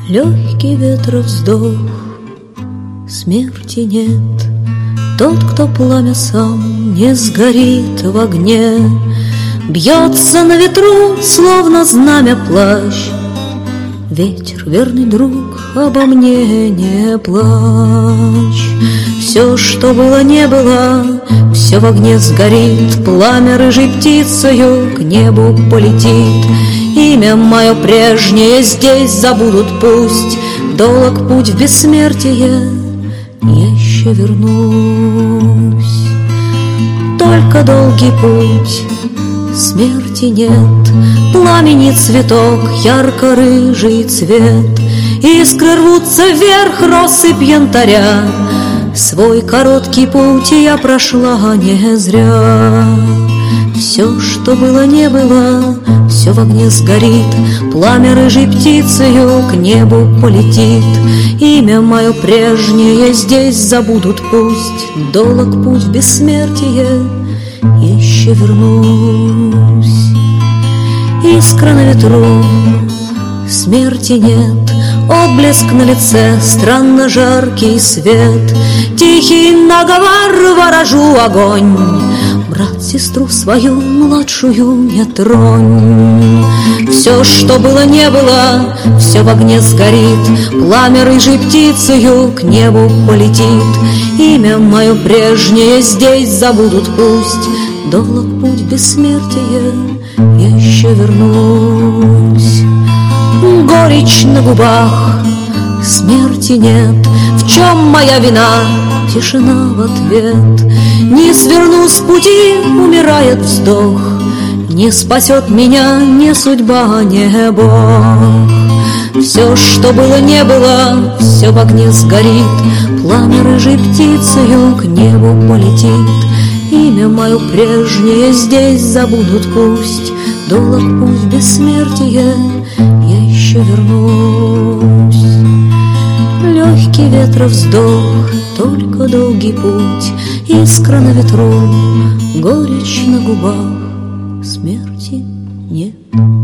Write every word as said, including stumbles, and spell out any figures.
Легкий ветра вздох, смерти нет. Тот, кто пламя сам не сгорит в огне, бьется на ветру, словно знамя плащ. Ветер, верный друг, обо мне не плачь. Все, что было, не было, все в огне сгорит. Пламя рыжей птицею к небу полетит. Имя мое прежнее здесь забудут пусть. Долг путь в бессмертие, я еще вернусь. Только долгий путь, смерти нет. Пламени цветок, ярко-рыжий цвет. Искры рвутся вверх, россыпь янтаря. Свой короткий путь я прошла не зря. Все, что было, не было, все в огне сгорит. Пламя рыжей птицею к небу полетит. Имя мое прежнее здесь забудут пусть. Долг путь в бессмертие, еще вернусь. Искра на ветру, смерти нет. Отблеск на лице, странно жаркий свет. Тихий наговор, ворожу огонь. Брат, сестру свою младшую не тронь. Все, что было, не было, все в огне сгорит. Пламя рыжей птицею к небу полетит. Имя мое прежнее здесь забудут пусть. Долг путь бессмертия, я еще вернусь. Горечь на губах, смерти нет. В чем моя вина? Тишина в ответ. Не сверну с пути, умирает вздох. Не спасет меня ни судьба, ни Бог. Все, что было, не было, все в огне сгорит. Пламя рыжей птицею к небу полетит. Имя мое прежнее здесь забудут пусть. Долг путь бессмертия, я еще вернусь. Легкий ветра вздох, только долгий путь. Искра на ветру, горечь на губах, смерти нет.